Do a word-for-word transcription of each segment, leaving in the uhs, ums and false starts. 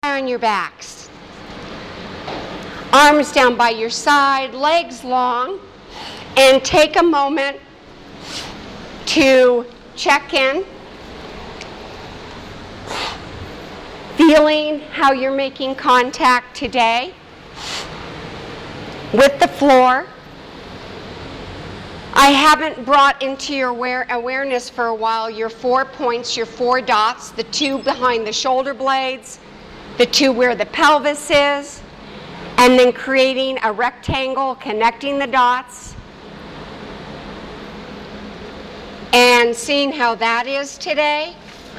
On your backs. Arms down by your side, legs long, and take a moment to check in, feeling how you're making contact today with the floor. I haven't brought into your aware- awareness for a while your four points, your four dots, the two behind the shoulder blades, the two where the pelvis is, and then creating a rectangle connecting the dots, and seeing how that is today.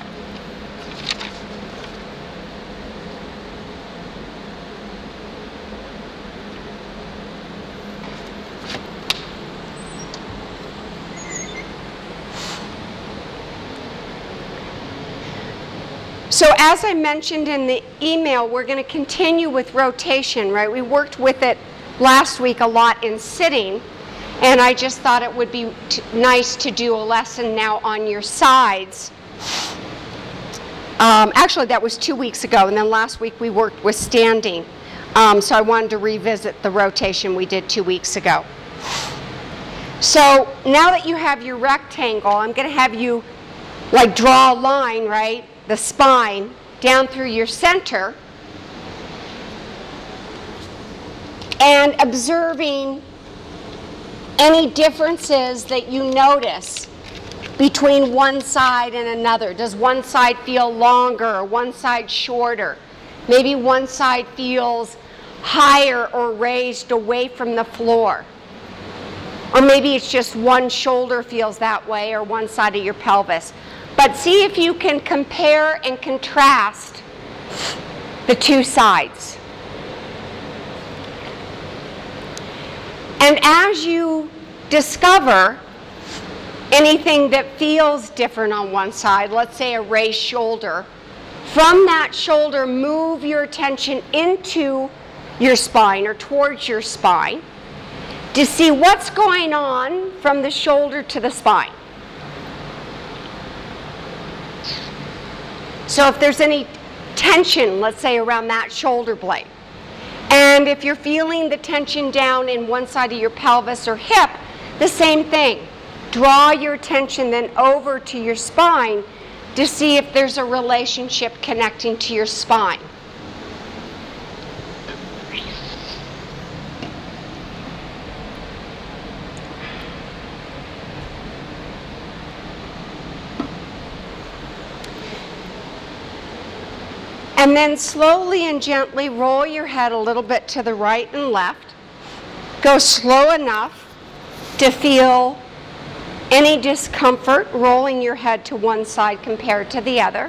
So as I mentioned in the email, we're going to continue with rotation, right? We worked with it last week a lot in sitting, and I just thought it would be t- nice to do a lesson now on your sides. Um, actually, that was two weeks ago, and then last week we worked with standing. Um, so I wanted to revisit the rotation we did two weeks ago. So now that you have your rectangle, I'm going to have you like draw a line, right? The spine down through your center, and observing any differences that you notice between one side and another. Does one side feel longer or one side shorter? Maybe one side feels higher or raised away from the floor. Or maybe it's just one shoulder feels that way or one side of your pelvis. But see if you can compare and contrast the two sides. And as you discover anything that feels different on one side, let's say a raised shoulder, from that shoulder move your attention into your spine or towards your spine to see what's going on from the shoulder to the spine. So if there's any tension, let's say, around that shoulder blade, and if you're feeling the tension down in one side of your pelvis or hip, the same thing. Draw your attention then over to your spine to see if there's a relationship connecting to your spine. And then slowly and gently roll your head a little bit to the right and left. Go slow enough to feel any discomfort rolling your head to one side compared to the other.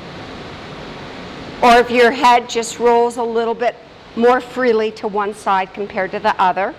Or if your head just rolls a little bit more freely to one side compared to the other.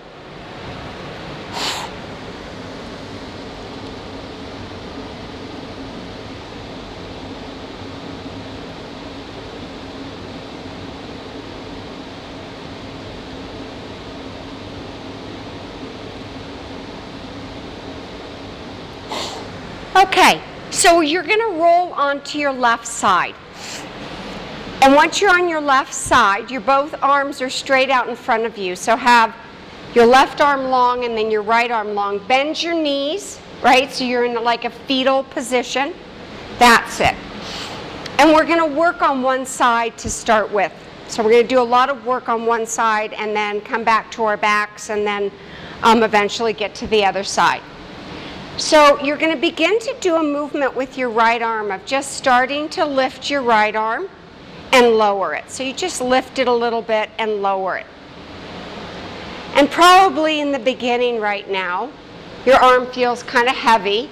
Okay, so you're going to roll onto your left side. And once you're on your left side, your both arms are straight out in front of you. So have your left arm long and then your right arm long. Bend your knees, right? So you're in like a fetal position. That's it. And we're going to work on one side to start with. So we're going to do a lot of work on one side and then come back to our backs and then um, eventually get to the other side. So you're going to begin to do a movement with your right arm of just starting to lift your right arm and lower it. So you just lift it a little bit and lower it. And probably in the beginning right now, your arm feels kind of heavy,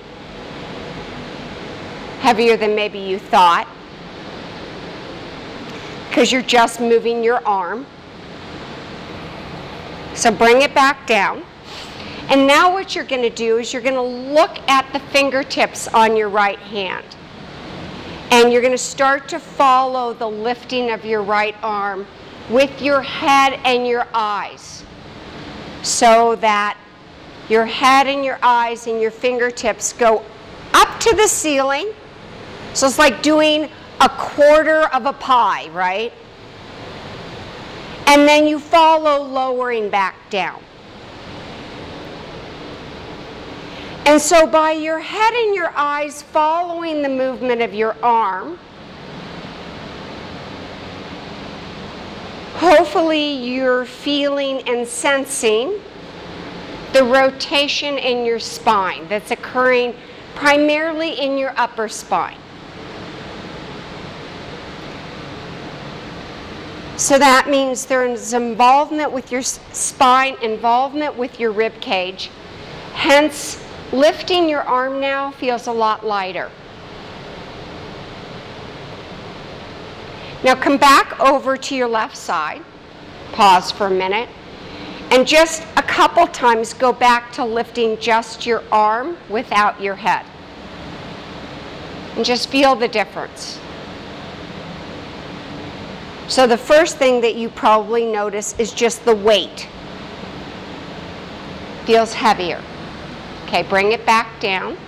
heavier than maybe you thought, because you're just moving your arm. So bring it back down. And now what you're going to do is you're going to look at the fingertips on your right hand. And you're going to start to follow the lifting of your right arm with your head and your eyes, so that your head and your eyes and your fingertips go up to the ceiling. So it's like doing a quarter of a pie, right? And then you follow, lowering back down. And so by your head and your eyes following the movement of your arm, hopefully you're feeling and sensing the rotation in your spine that's occurring primarily in your upper spine. So that means there's involvement with your spine, involvement with your rib cage. Hence, lifting your arm now feels a lot lighter. Now come back over to your left side. Pause for a minute. And just a couple times go back to lifting just your arm without your head. And just feel the difference. So the first thing that you probably notice is just the weight. Feels heavier. Okay, bring it back down.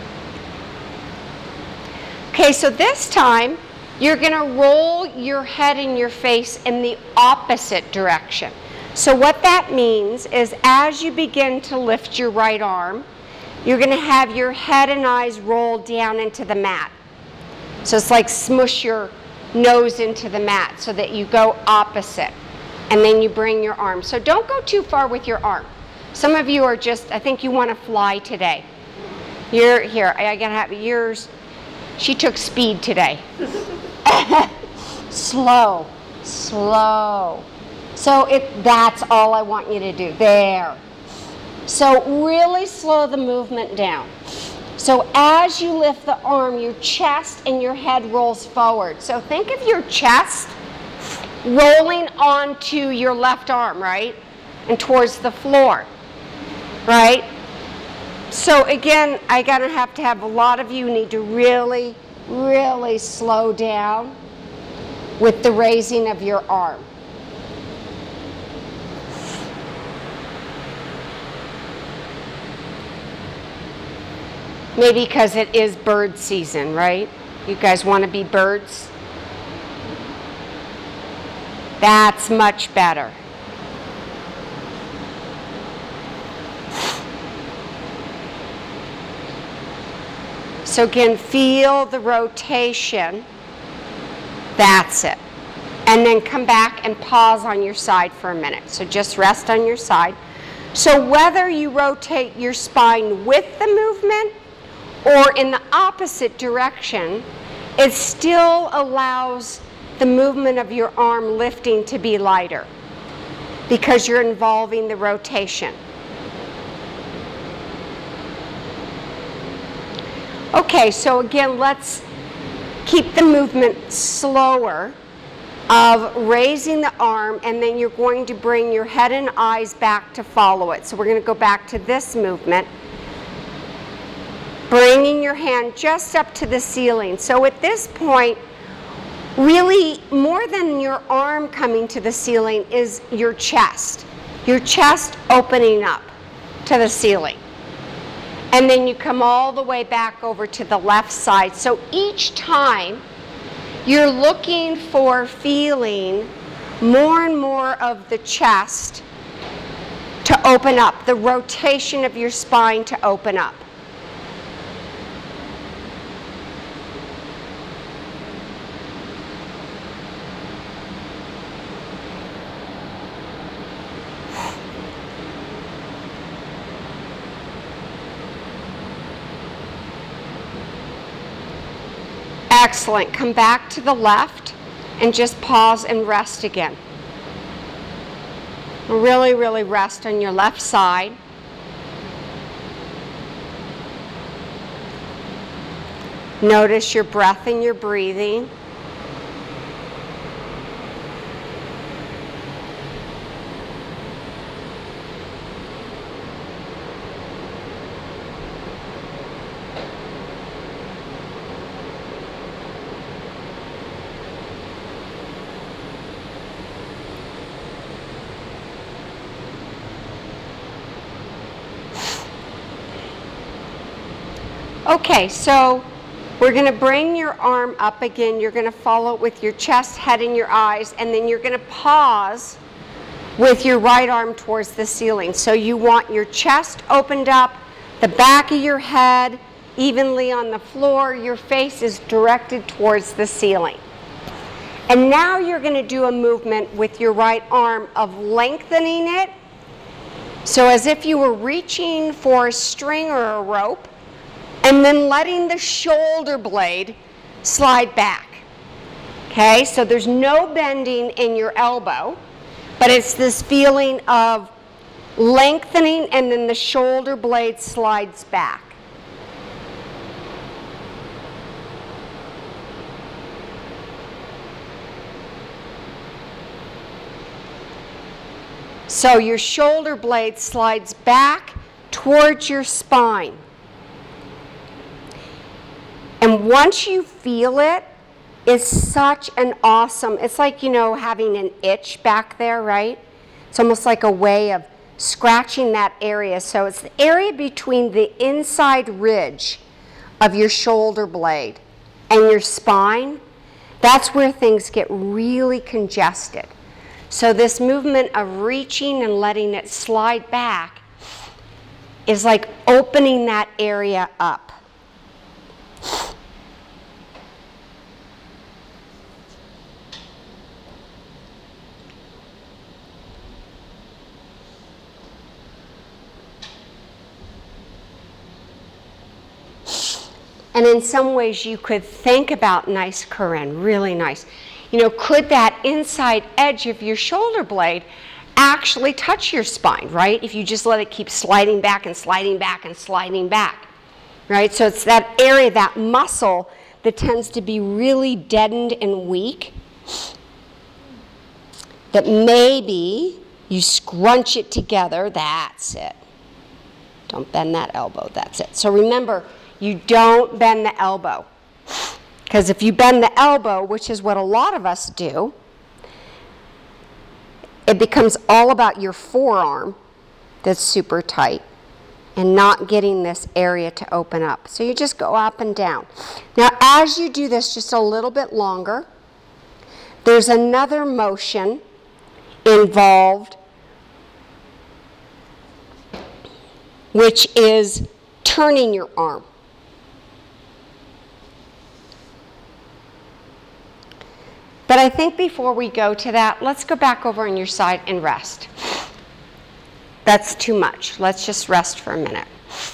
Okay, so this time you're going to roll your head and your face in the opposite direction. So what that means is as you begin to lift your right arm, you're going to have your head and eyes roll down into the mat. So it's like smush your nose into the mat so that you go opposite. And then you bring your arm. So don't go too far with your arm. Some of you are just, I think you want to fly today. You're here, I gotta have yours. She took speed today. Slow, slow. So it, that's all I want you to do, there. So really slow the movement down. So as you lift the arm, your chest and your head rolls forward. So think of your chest rolling onto your left arm, right? And towards the floor. Right? So again, I gotta have to have a lot of you need to really, really slow down with the raising of your arm. Maybe because it is bird season, right? You guys want to be birds? That's much better. So again, feel the rotation. That's it. And then come back and pause on your side for a minute. So just rest on your side. So whether you rotate your spine with the movement or in the opposite direction, it still allows the movement of your arm lifting to be lighter because you're involving the rotation. Okay, so again, let's keep the movement slower of raising the arm, and then you're going to bring your head and eyes back to follow it. So we're going to go back to this movement, bringing your hand just up to the ceiling. So at this point, really more than your arm coming to the ceiling is your chest. Your chest opening up to the ceiling. And then you come all the way back over to the left side. So each time you're looking for feeling more and more of the chest to open up, the rotation of your spine to open up. Excellent. Come back to the left and just pause and rest again. Really, really rest on your left side. Notice your breath and your breathing. Okay, so We're going to bring your arm up again. You're going to follow it with your chest, head, and your eyes, and then you're going to pause with your right arm towards the ceiling. So you want your chest opened up, the back of your head evenly on the floor, your face is directed towards the ceiling. And now you're going to do a movement with your right arm of lengthening it. So as if you were reaching for a string or a rope, and then letting the shoulder blade slide back. Okay, so there's no bending in your elbow, but it's this feeling of lengthening and then the shoulder blade slides back. So your shoulder blade slides back towards your spine. And once you feel it, it's such an awesome, it's like, you know, having an itch back there, right? It's almost like a way of scratching that area. So it's the area between the inside ridge of your shoulder blade and your spine. That's where things get really congested. So this movement of reaching and letting it slide back is like opening that area up. And in some ways you could think about nice, Corinne, really nice. You know, could that inside edge of your shoulder blade actually touch your spine, right? If you just let it keep sliding back and sliding back and sliding back, right? So it's that area, that muscle that tends to be really deadened and weak, that maybe you scrunch it together. That's it. Don't bend that elbow. That's it. So remember, you don't bend the elbow. Because if you bend the elbow, which is what a lot of us do, it becomes all about your forearm that's super tight and not getting this area to open up. So you just go up and down. Now, as you do this just a little bit longer, there's another motion involved, which is turning your arm. But I think before we go to that, let's go back over on your side and rest. That's too much. Let's just rest for a minute.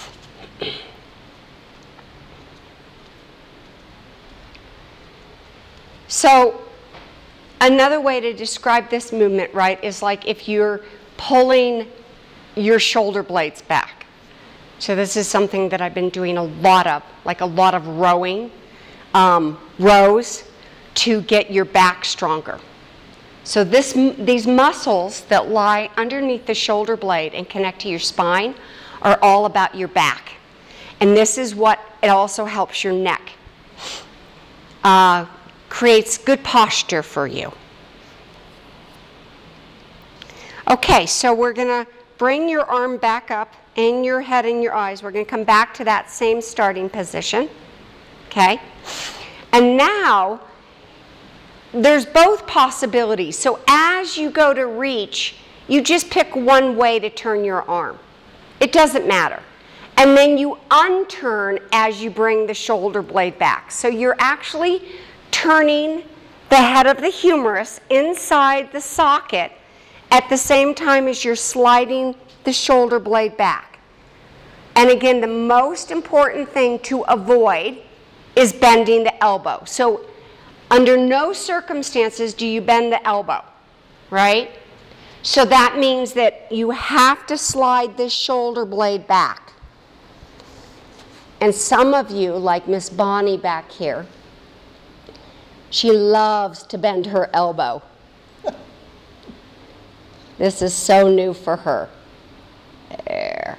So another way to describe this movement, right, is like if you're pulling your shoulder blades back. So this is something that I've been doing a lot of, like a lot of rowing, um, rows, to get your back stronger. So this, these muscles that lie underneath the shoulder blade and connect to your spine are all about your back. And this is what, it also helps your neck. Uh, creates good posture for you. Okay, so we're gonna bring your arm back up and your head and your eyes. We're gonna come back to that same starting position, okay? And now, there's both possibilities. So as you go to reach, you just pick one way to turn your arm. It doesn't matter. And then you unturn as you bring the shoulder blade back. So you're actually turning the head of the humerus inside the socket at the same time as you're sliding the shoulder blade back. And again, the most important thing to avoid is bending the elbow. So under no circumstances do you bend the elbow, right? So that means that you have to slide this shoulder blade back. And some of you, like Miss Bonnie back here, she loves to bend her elbow. This is so new for her. There.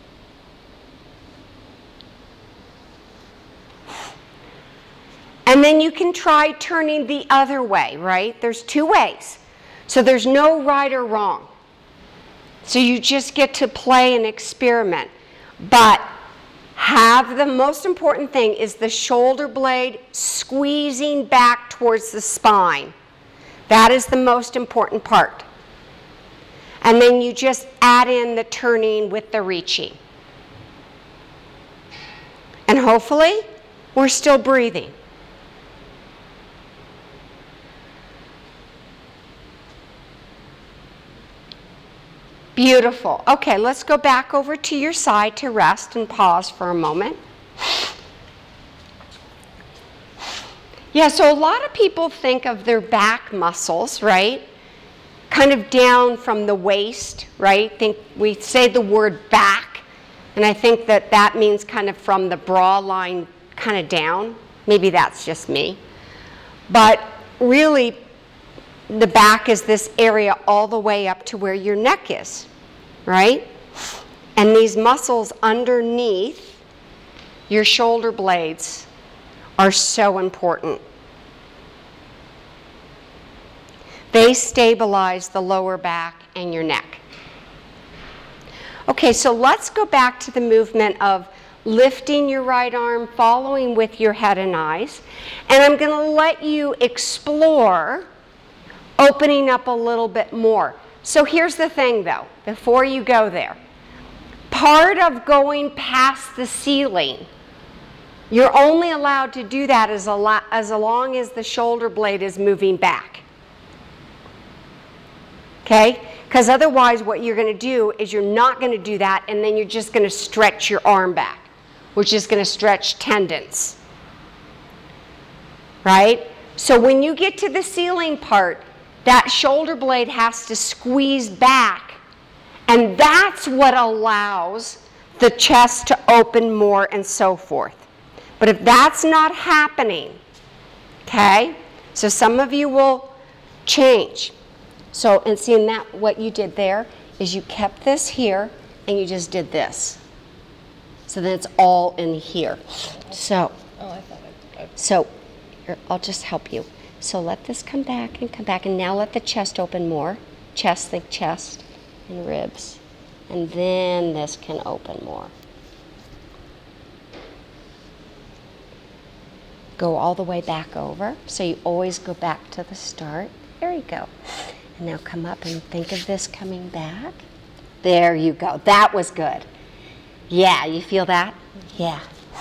And then you can try turning the other way, right? There's two ways. So there's no right or wrong. So you just get to play and experiment. But Have the most important thing is the shoulder blade squeezing back towards the spine. That is the most important part. And then you just add in the turning with the reaching. And hopefully, we're still breathing. Beautiful. Okay, let's go back over to your side to rest and pause for a moment. Yeah, so a lot of people think of their back muscles, right? Kind of down from the waist, right? Think we say the word back, and I think that that means kind of from the bra line kind of down. Maybe that's just me. But really, the back is this area all the way up to where your neck is, right? And these muscles underneath your shoulder blades are so important. They stabilize the lower back and your neck. Okay, so let's go back to the movement of lifting your right arm, following with your head and eyes. And I'm going to let you explore opening up a little bit more. So here's the thing though, before you go there. Part of going past the ceiling, you're only allowed to do that as, a lo- as long as the shoulder blade is moving back. Okay? Because otherwise what you're going to do is you're not going to do that, and then you're just going to stretch your arm back, which is going to stretch tendons. Right? So when you get to the ceiling part, that shoulder blade has to squeeze back, and that's what allows the chest to open more and so forth. But if that's not happening, okay, so some of you will change. So, and seeing that, what you did there is you kept this here and you just did this. So then it's all in here. So, Oh, I thought I, I so here, I'll just help you. So let this come back and come back, and now let the chest open more. Chest, think chest and ribs. And then this can open more. Go all the way back over. So you always go back to the start. There you go. And now come up and think of this coming back. There you go. That was good. Yeah, you feel that? Yeah.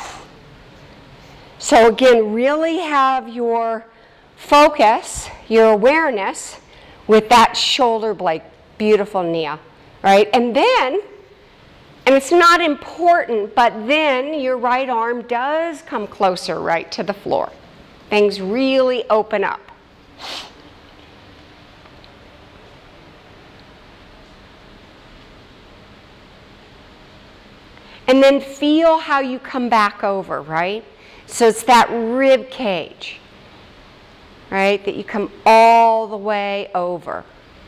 So again, really have your focus, your awareness with that shoulder blade. Beautiful, Nia. Right? And then, and it's not important, but then your right arm does come closer, right, to the floor. Things really open up. And then feel how you come back over, right? So it's that rib cage, right, that you come all the way over.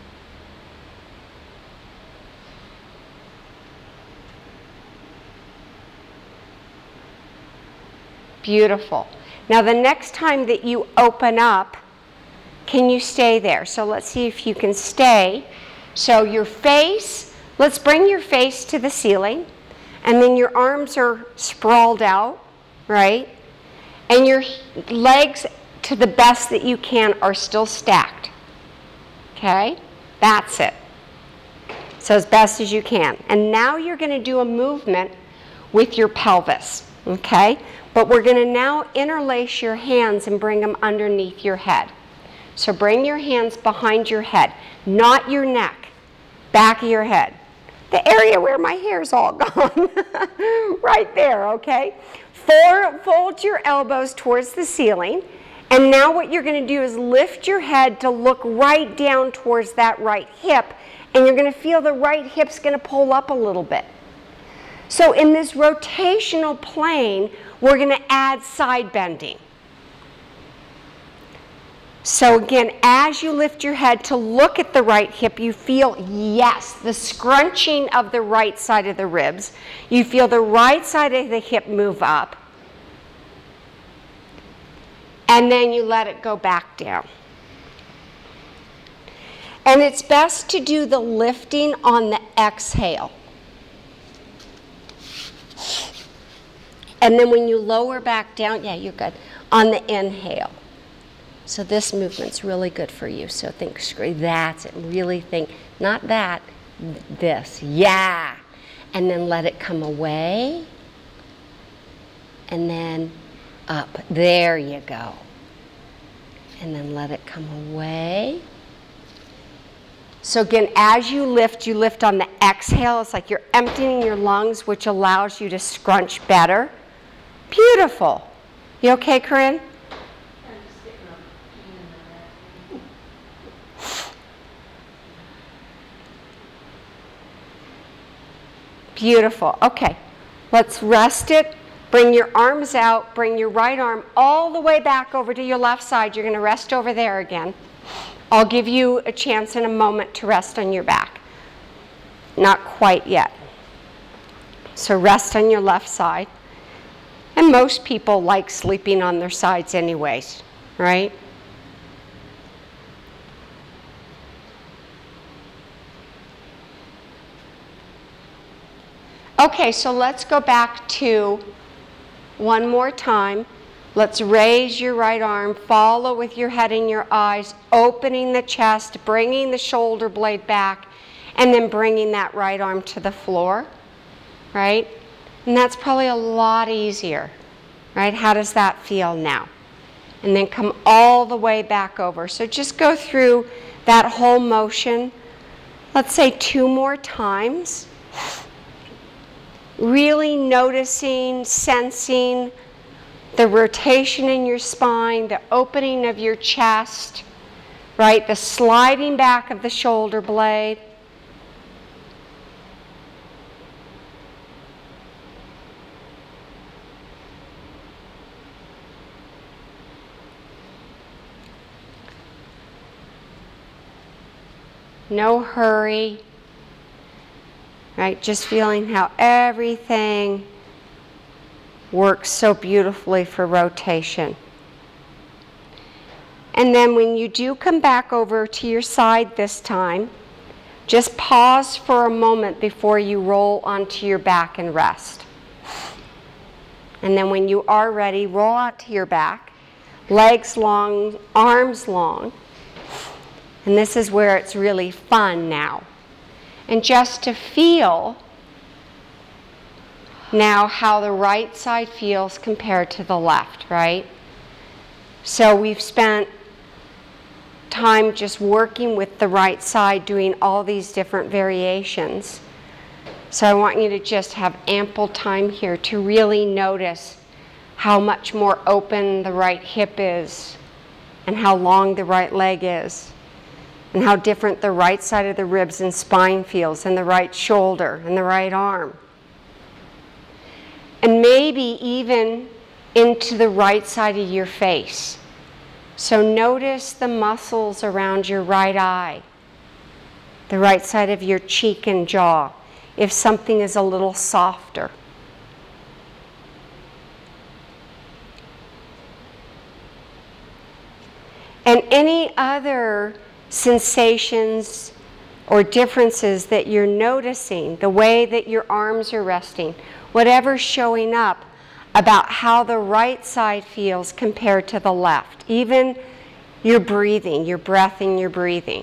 Beautiful. Now the next time that you open up, can you stay there? So let's see if you can stay. So your face, let's bring your face to the ceiling. And then your arms are sprawled out, right? And your legs, to the best that you can, are still stacked. Okay? That's it. So as best as you can. And now you're going to do a movement with your pelvis. Okay? But we're going to now interlace your hands and bring them underneath your head. So bring your hands behind your head, not your neck, back of your head. The area where my hair's all gone. Right there, okay? Four, fold your elbows towards the ceiling. And now what you're going to do is lift your head to look right down towards that right hip. And you're going to feel the right hip's going to pull up a little bit. So in this rotational plane, we're going to add side bending. So again, as you lift your head to look at the right hip, you feel, yes, the scrunching of the right side of the ribs. You feel the right side of the hip move up. And then you let it go back down. And it's best to do the lifting on the exhale. And then when you lower back down, yeah, you're good, on the inhale. So this movement's really good for you. So think, that's it, really think, not that, this, yeah. And then let it come away. And then up, there you go. And then let it come away. So again, as you lift, you lift on the exhale. It's like you're emptying your lungs, which allows you to scrunch better. Beautiful. You okay, Corinne? Beautiful. Okay. Let's rest it. Bring your arms out. Bring your right arm all the way back over to your left side. You're going to rest over there again. I'll give you a chance in a moment to rest on your back. Not quite yet. So rest on your left side. And most people like sleeping on their sides anyways, right? Okay, so let's go back to one more time. Let's raise your right arm, follow with your head and your eyes, opening the chest, bringing the shoulder blade back, and then bringing that right arm to the floor, right? And that's probably a lot easier, right? How does that feel now? And then come all the way back over. So just go through that whole motion, let's say two more times. Really noticing, sensing the rotation in your spine, the opening of your chest, right? The sliding back of the shoulder blade. No hurry, right? Just feeling how everything works so beautifully for rotation. And then when you do come back over to your side this time, just pause for a moment before you roll onto your back and rest. And then when you are ready, roll out to your back, legs long, arms long. And this is where it's really fun now. And just to feel now how the right side feels compared to the left, right? So we've spent time just working with the right side, doing all these different variations. So I want you to just have ample time here to really notice how much more open the right hip is and how long the right leg is, and how different the right side of the ribs and spine feels, and the right shoulder and the right arm. And maybe even into the right side of your face. So notice the muscles around your right eye, the right side of your cheek and jaw, if something is a little softer. And any other sensations or differences that you're noticing, the way that your arms are resting, whatever's showing up about how the right side feels compared to the left. Even your breathing, your breath and your breathing.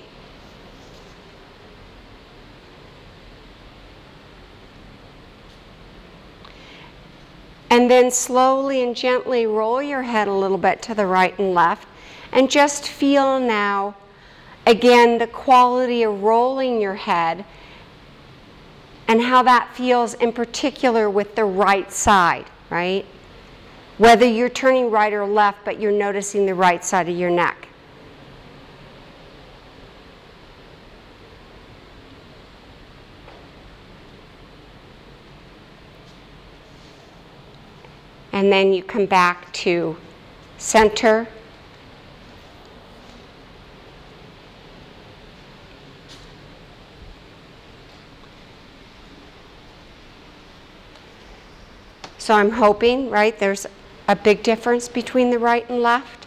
And then slowly and gently roll your head a little bit to the right and left, and just feel now again, the quality of rolling your head and how that feels in particular with the right side, right? Whether you're turning right or left, but you're noticing the right side of your neck. And then you come back to center. So I'm hoping, right, there's a big difference between the right and left.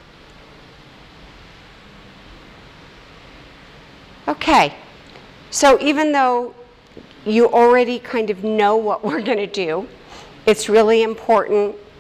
Okay, so even though you already kind of know what we're going to do, it's really important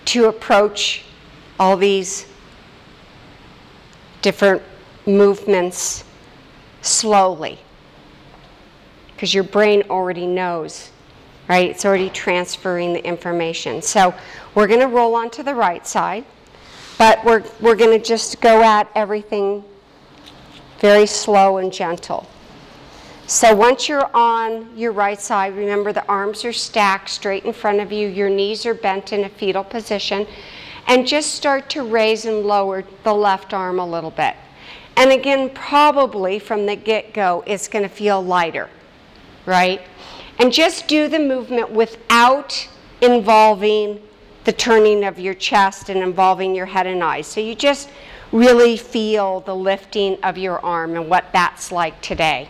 to approach all these different movements slowly, because your brain already knows, right? It's already transferring the information. So we're going to roll onto the right side, but we're, we're going to just go at everything very slow and gentle. So once you're on your right side, remember the arms are stacked straight in front of you, your knees are bent in a fetal position, and just start to raise and lower the left arm a little bit. And again, probably from the get-go, it's going to feel lighter, right? And just do the movement without involving the turning of your chest and involving your head and eyes. So you just really feel the lifting of your arm and what that's like today.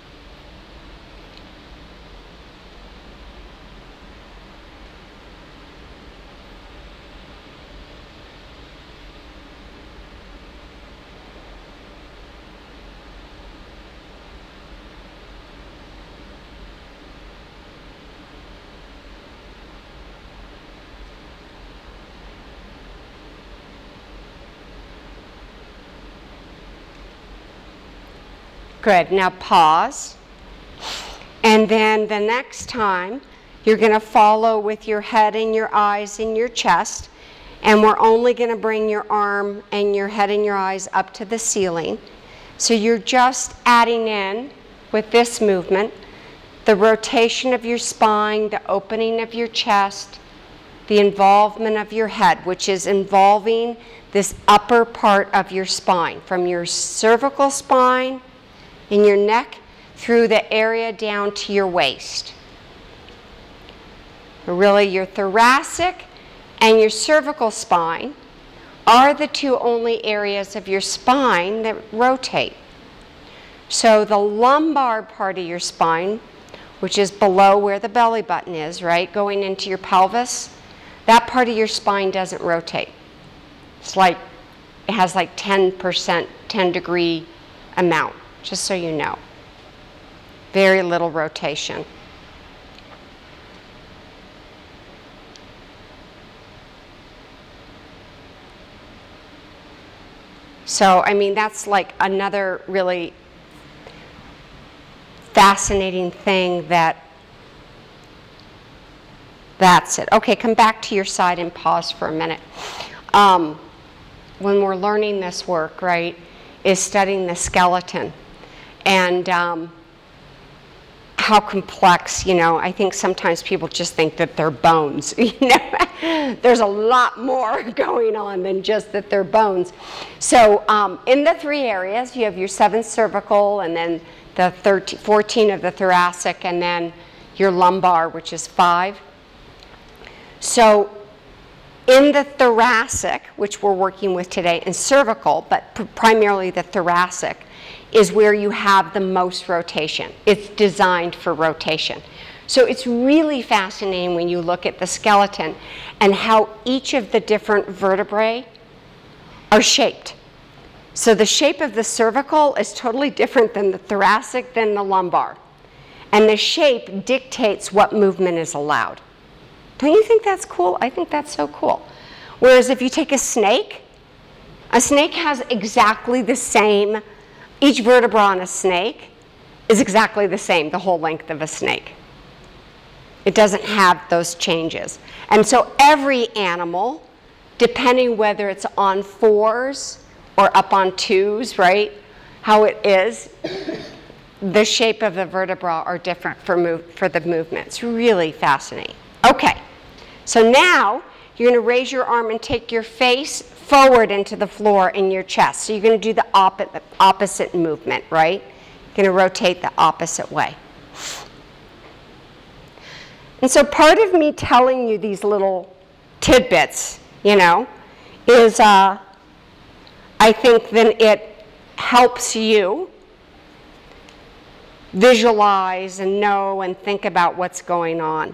Good. Now pause. And then the next time, you're going to follow with your head and your eyes and your chest. And we're only going to bring your arm and your head and your eyes up to the ceiling. So you're just adding in, with this movement, the rotation of your spine, the opening of your chest, the involvement of your head, which is involving this upper part of your spine, from your cervical spine in your neck through the area down to your waist. Really, your thoracic and your cervical spine are the two only areas of your spine that rotate. So the lumbar part of your spine, which is below where the belly button is, right, going into your pelvis, that part of your spine doesn't rotate. It's like, it has like ten percent, ten degree amount. Just so you know. Very little rotation. So, I mean, that's like another really fascinating thing that that's it. Okay, come back to your side and pause for a minute. Um, when we're learning this work, right, is studying the skeleton. And um, how complex, you know, I think sometimes people just think that they're bones. You know, there's a lot more going on than just that they're bones. So um, in the three areas, you have your seven cervical, and then the thirteen, fourteen of the thoracic, and then your lumbar, which is five. So in the thoracic, which we're working with today, and cervical, but pr- primarily the thoracic, is where you have the most rotation. It's designed for rotation. So it's really fascinating when you look at the skeleton and how each of the different vertebrae are shaped. So the shape of the cervical is totally different than the thoracic, than the lumbar. And the shape dictates what movement is allowed. Don't you think that's cool? I think that's so cool. Whereas if you take a snake, a snake has exactly the same, each vertebra on a snake is exactly the same, the whole length of a snake. It doesn't have those changes. And so every animal, depending whether it's on fours or up on twos, right, how it is, the shape of the vertebra are different for, move, for the movement. It's really fascinating. Okay, so now you're going to raise your arm and take your face forward into the floor in your chest. So you're going to do the opposite, opposite movement, right? You're going to rotate the opposite way. And so part of me telling you these little tidbits, you know, is uh, I think then it helps you visualize and know and think about what's going on.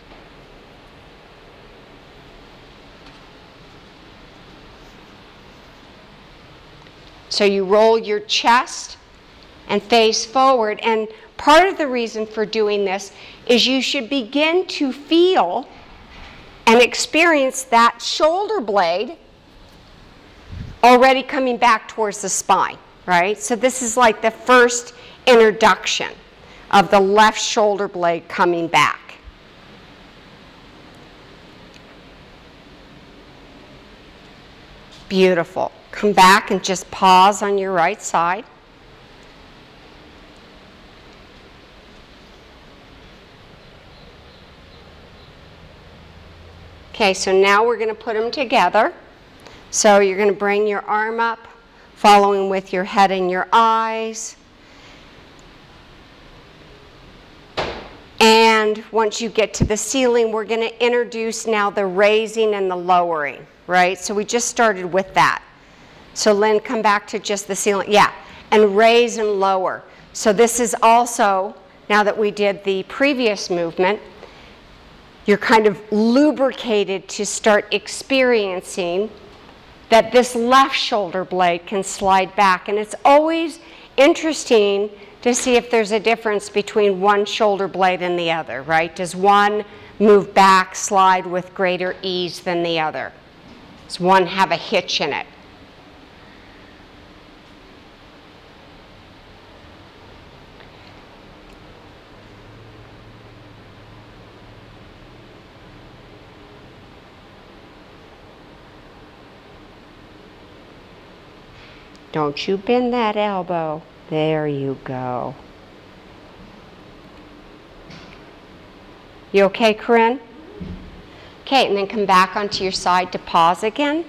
So you roll your chest and face forward, and part of the reason for doing this is you should begin to feel and experience that shoulder blade already coming back towards the spine, right? So this is like the first introduction of the left shoulder blade coming back. Beautiful. Come back and just pause on your right side. Okay, so now we're going to put them together. So you're going to bring your arm up, following with your head and your eyes. And once you get to the ceiling, we're going to introduce now the raising and the lowering, right? So we just started with that. So Lynn, come back to just the ceiling. Yeah, and raise and lower. So this is also, now that we did the previous movement, you're kind of lubricated to start experiencing that this left shoulder blade can slide back. And it's always interesting to see if there's a difference between one shoulder blade and the other, right? Does one move back, slide with greater ease than the other? Does one have a hitch in it? Don't you bend that elbow. There you go. You okay, Corinne? Okay, and then come back onto your side to pause again.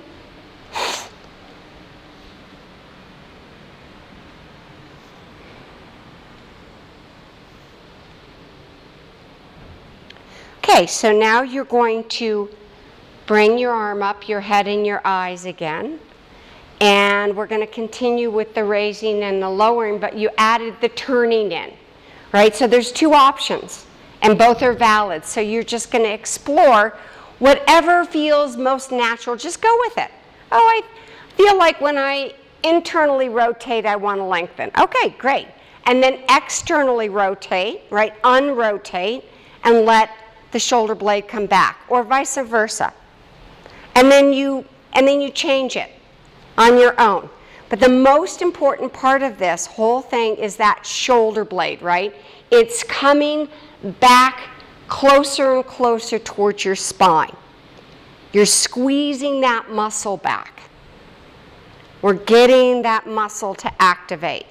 Okay, so now you're going to bring your arm up, your head and your eyes again. And we're going to continue with the raising and the lowering, but you added the turning in, right? So there's two options, and both are valid. So you're just going to explore whatever feels most natural. Just go with it. Oh, I feel like when I internally rotate, I want to lengthen. Okay, great. And then externally rotate, right? Unrotate, and let the shoulder blade come back, or vice versa. And then you, and then you change it on your own. But the most important part of this whole thing is that shoulder blade, right? It's coming back closer and closer towards your spine. You're squeezing that muscle back. We're getting that muscle to activate.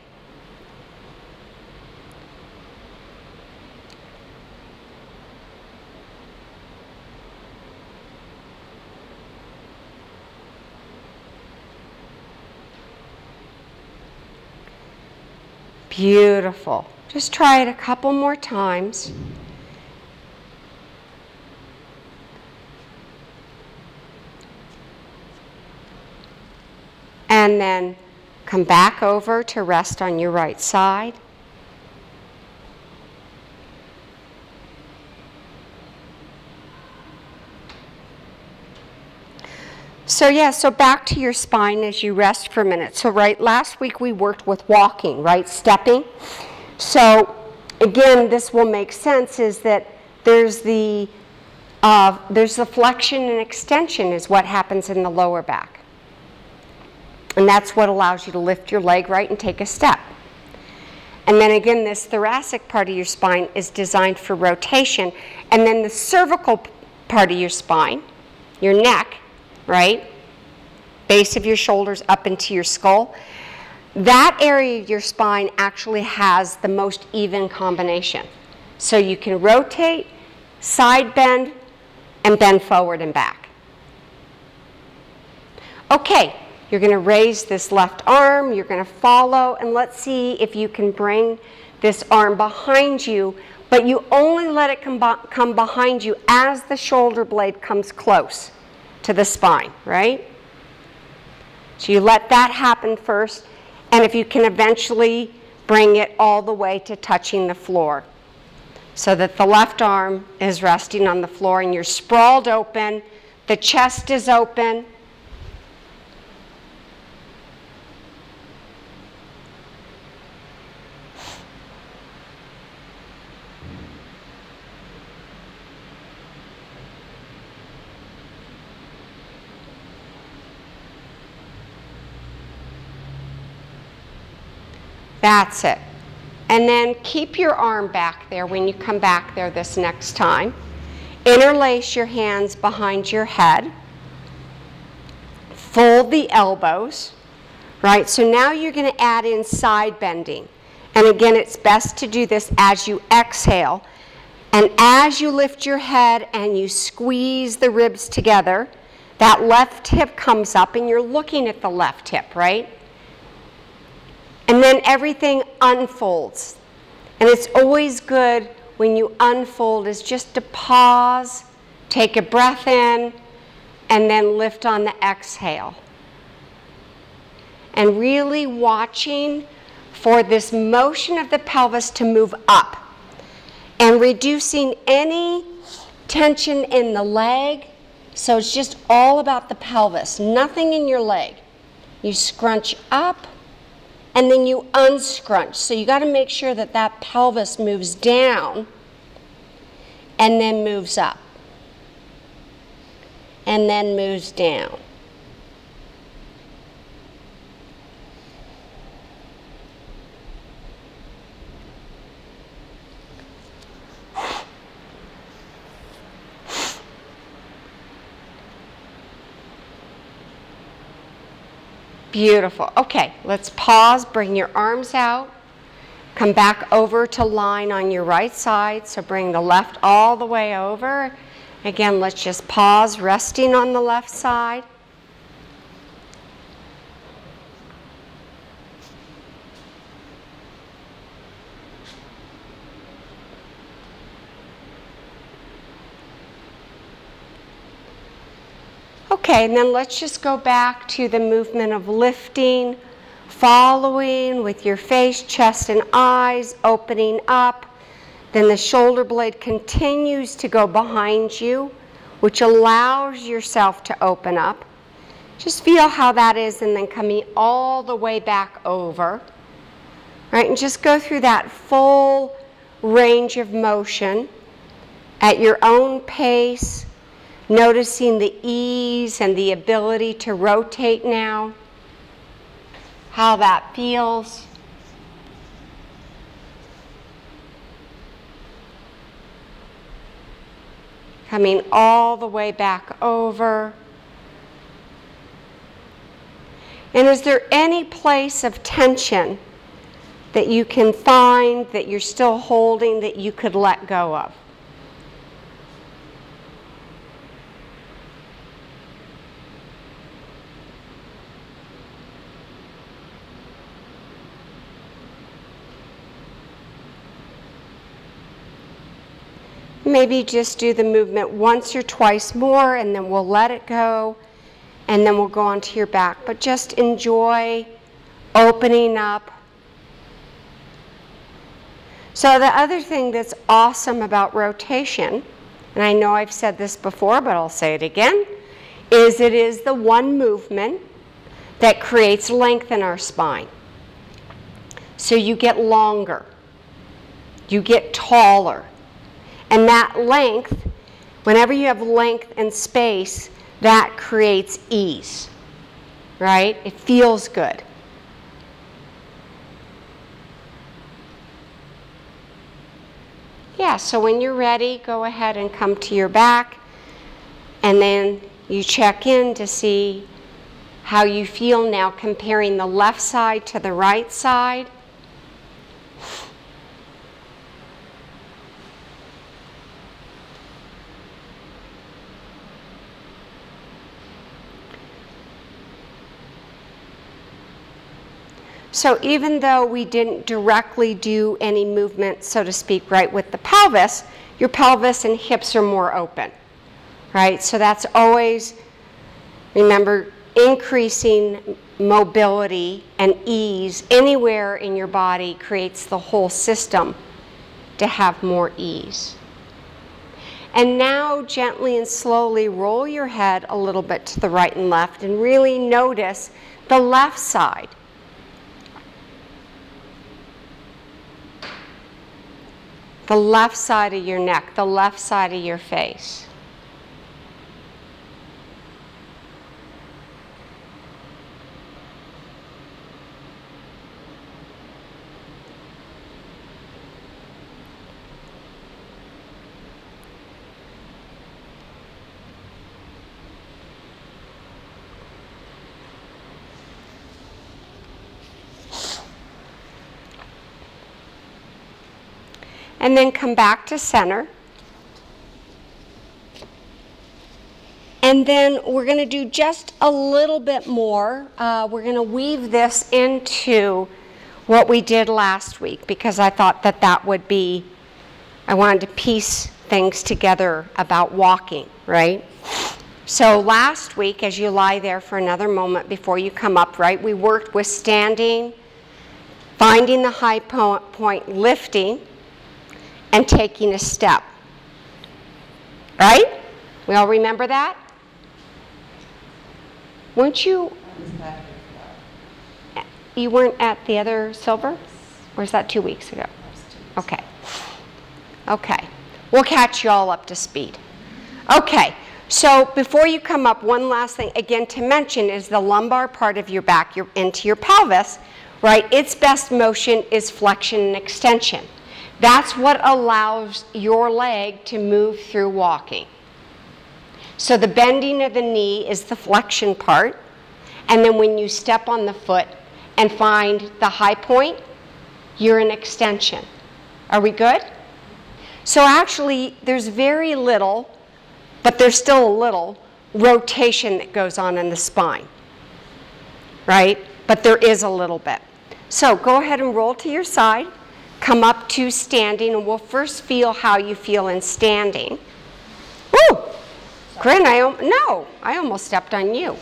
Beautiful. Just try it a couple more times. And then come back over to rest on your right side. So yeah, so back to your spine as you rest for a minute. So right, last week we worked with walking, right, stepping. So again, this will make sense is that there's the, uh, there's the flexion and extension is what happens in the lower back. And that's what allows you to lift your leg right and take a step. And then again, this thoracic part of your spine is designed for rotation. And then the cervical part of your spine, your neck, right? Base of your shoulders up into your skull. That area of your spine actually has the most even combination. So you can rotate, side bend, and bend forward and back. Okay, you're going to raise this left arm, you're going to follow, and let's see if you can bring this arm behind you, but you only let it come, come behind you as the shoulder blade comes close to the spine, right? So you let that happen first, and if you can eventually bring it all the way to touching the floor so that the left arm is resting on the floor and you're sprawled open, the chest is open. That's it. And then keep your arm back there when you come back there this next time. Interlace your hands behind your head. Fold the elbows, right? So now you're going to add in side bending. And again, it's best to do this as you exhale. And as you lift your head and you squeeze the ribs together, that left hip comes up and you're looking at the left hip, right? And then everything unfolds. And it's always good when you unfold is just to pause, take a breath in, and then lift on the exhale. And really watching for this motion of the pelvis to move up and reducing any tension in the leg. So it's just all about the pelvis, nothing in your leg. You scrunch up and then you unscrunch. So you got to make sure that that pelvis moves down and then moves up and then moves down. Beautiful. Okay, let's pause, bring your arms out, come back over to line on your right side, so bring the left all the way over. Again, let's just pause, resting on the left side. Okay, and then let's just go back to the movement of lifting, following with your face, chest, and eyes, opening up. Then the shoulder blade continues to go behind you, which allows yourself to open up. Just feel how that is, and then coming all the way back over. Right, and just go through that full range of motion at your own pace, noticing the ease and the ability to rotate now, how that feels. Coming all the way back over. And is there any place of tension that you can find that you're still holding that you could let go of? Maybe just do the movement once or twice more, and then we'll let it go, and then we'll go onto your back. But just enjoy opening up. So the other thing that's awesome about rotation, and I know I've said this before, but I'll say it again, is it is the one movement that creates length in our spine. So you get longer, you get taller. And that length, whenever you have length and space, that creates ease, right? It feels good. Yeah, so when you're ready, go ahead and come to your back, and then you check in to see how you feel now, comparing the left side to the right side. So even though we didn't directly do any movement, so to speak, right, with the pelvis, your pelvis and hips are more open, right? So that's always, remember, increasing mobility and ease anywhere in your body creates the whole system to have more ease. And now gently and slowly roll your head a little bit to the right and left and really notice the left side. The left side of your neck, the left side of your face. and then come back to center. And then we're going to do just a little bit more. Uh, we're going to weave this into what we did last week because I thought that that would be, I wanted to piece things together about walking, right? So last week, as you lie there for another moment before you come up, right, we worked with standing, finding the high po- point, lifting, and taking a step. Right? We all remember that? Weren't you, you weren't at the other silver? Or was that two weeks ago? Okay. Okay. We'll catch you all up to speed. Okay. So before you come up, one last thing, again, to mention is the lumbar part of your back, your, into your pelvis, right? Its best motion is flexion and extension. That's what allows your leg to move through walking. So the bending of the knee is the flexion part, and then when you step on the foot and find the high point, you're in extension. Are we good? So actually, there's very little, but there's still a little, rotation that goes on in the spine, right? But there is a little bit. So go ahead and roll to your side, come up to standing, and we'll first feel how you feel in standing. Woo! Corinne, I, no, I almost stepped on you.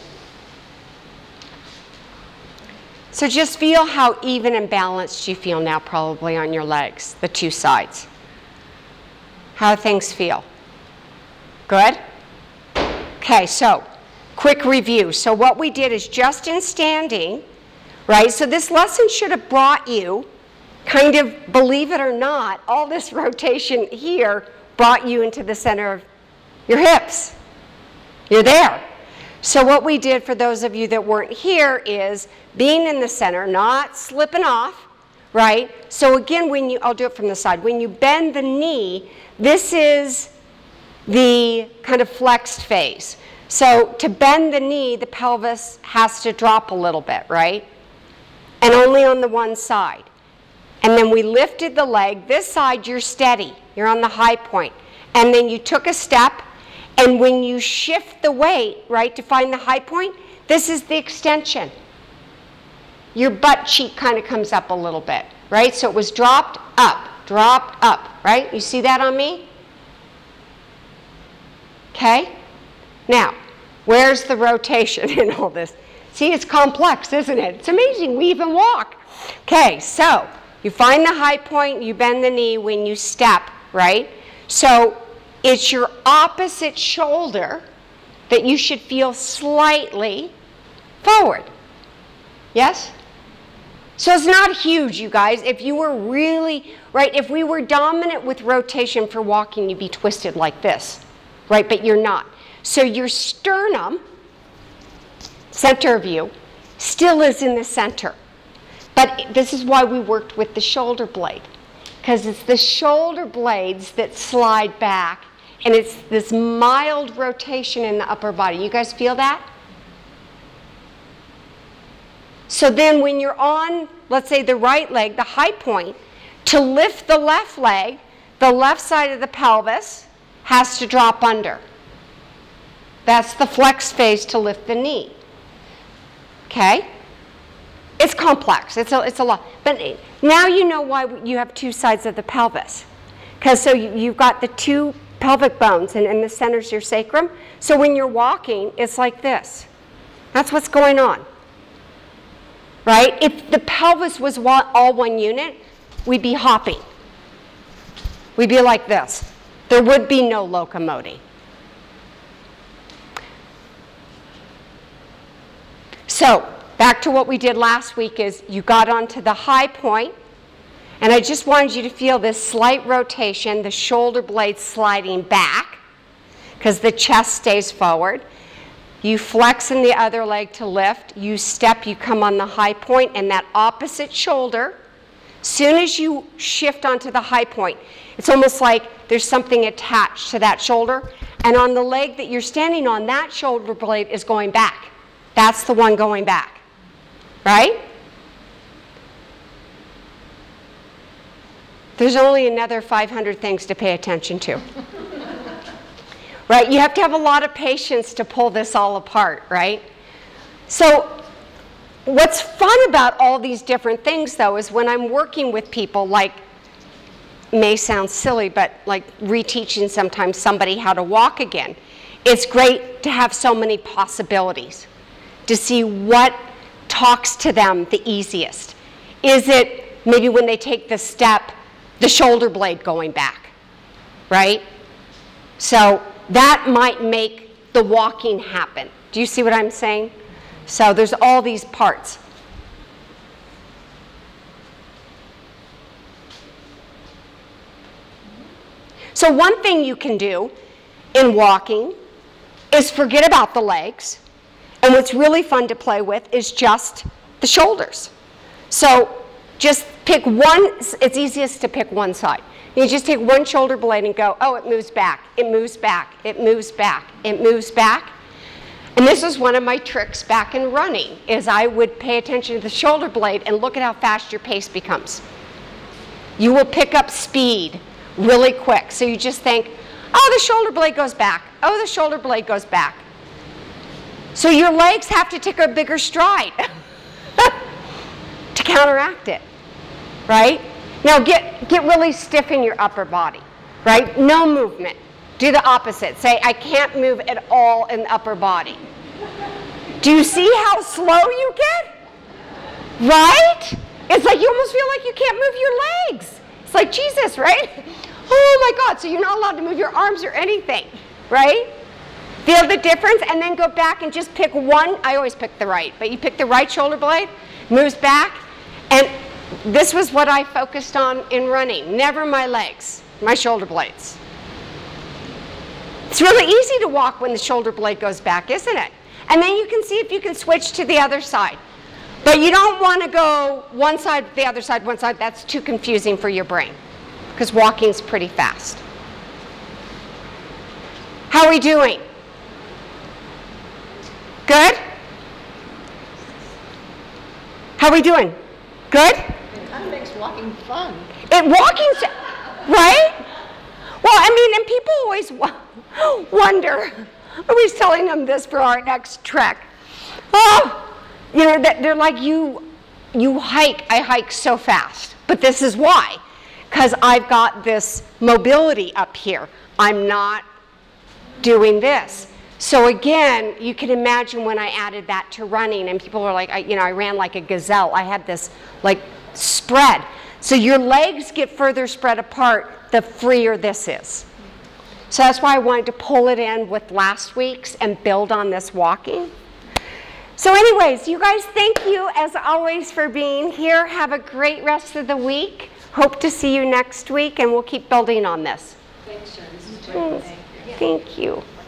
So just feel how even and balanced you feel now probably on your legs, the two sides. How things feel. Good? Okay, so quick review. So what we did is just in standing, right? So this lesson should have brought you, kind of, believe it or not, all this rotation here brought you into the center of your hips. You're there. So what we did for those of you that weren't here is being in the center, not slipping off, right? So again, when you, I'll do it from the side. When you bend the knee, this is the kind of flexed phase. So to bend the knee, the pelvis has to drop a little bit, right? And only on the one side. And then we lifted the leg. This side, you're steady. You're on the high point. And then you took a step. And when you shift the weight, right, to find the high point, this is the extension. Your butt cheek kind of comes up a little bit, right? So it was dropped up, dropped up, right? You see that on me? Okay? Now, where's the rotation in all this? See, it's complex, isn't it? It's amazing. We even walk. Okay, so you find the high point, you bend the knee when you step, right? So it's your opposite shoulder that you should feel slightly forward. Yes? So it's not huge, you guys. If you were really, right, if we were dominant with rotation for walking, you'd be twisted like this, right? But you're not. So your sternum, center of you, still is in the center. But this is why we worked with the shoulder blade, because it's the shoulder blades that slide back. And it's this mild rotation in the upper body. You guys feel that? So then when you're on, let's say, the right leg, the high point, to lift the left leg, the left side of the pelvis has to drop under. That's the flex phase to lift the knee. Okay? It's complex. It's a, it's a lot. But now you know why you have two sides of the pelvis. Because so you, you've got the two pelvic bones, and in the center's your sacrum. So when you're walking, it's like this. That's what's going on. Right? If the pelvis was one, all one unit, we'd be hopping. We'd be like this. There would be no locomoting. So, back to what we did last week is you got onto the high point, and I just wanted you to feel this slight rotation, the shoulder blades sliding back, because the chest stays forward. You flex in the other leg to lift. You step, you come on the high point, and that opposite shoulder, soon as you shift onto the high point, it's almost like there's something attached to that shoulder. And on the leg that you're standing on, that shoulder blade is going back. That's the one going back. Right? there's only another five hundred things to pay attention to. Right? You have to have a lot of patience to pull this all apart, right? So what's fun about all these different things, though, is when I'm working with people, like, may sound silly, but like reteaching sometimes somebody how to walk again, it's great to have so many possibilities, to see what talks to them the easiest. Is it maybe when they take the step, the shoulder blade going back, right? So that might make the walking happen. Do you see what I'm saying? So there's all these parts. So one thing you can do in walking is forget about the legs. And what's really fun to play with is just the shoulders. So just pick one, it's easiest to pick one side. You just take one shoulder blade and go, oh, it moves back, it moves back, it moves back, it moves back. And this is one of my tricks back in running, is I would pay attention to the shoulder blade and look at how fast your pace becomes. You will pick up speed really quick. So you just think, oh, the shoulder blade goes back, oh, the shoulder blade goes back. So your legs have to take a bigger stride to counteract it, right? Now get, get really stiff in your upper body, right? No movement. Do the opposite. Say, I can't move at all in the upper body. Do you see how slow you get? Right? It's like you almost feel like you can't move your legs. It's like Jesus, right? Oh my God, so you're not allowed to move your arms or anything, right? Feel the difference, and then go back and just pick one. I always pick the right, but you pick the right shoulder blade, moves back, and this was what I focused on in running. Never my legs, my shoulder blades. It's really easy to walk when the shoulder blade goes back, isn't it? And then you can see if you can switch to the other side. But you don't want to go one side, the other side, one side. That's too confusing for your brain, because walking's pretty fast. How are we doing? Good? How are we doing? Good? It kind of makes walking fun. It walking's, right? Well, I mean, and people always w- wonder, are we telling them this for our next trek? Oh, you know, that they're like, you, you hike, I hike so fast. But this is why, because I've got this mobility up here. I'm not doing this. So again, you can imagine when I added that to running, and people are like, I, you know, I ran like a gazelle. I had this like spread. So your legs get further spread apart, the freer this is. So that's why I wanted to pull it in with last week's and build on this walking. So anyways, you guys, thank you as always for being here. Have a great rest of the week. Hope to see you next week, and we'll keep building on this. Thanks, Sharon. This is great. Thank you. Thank you.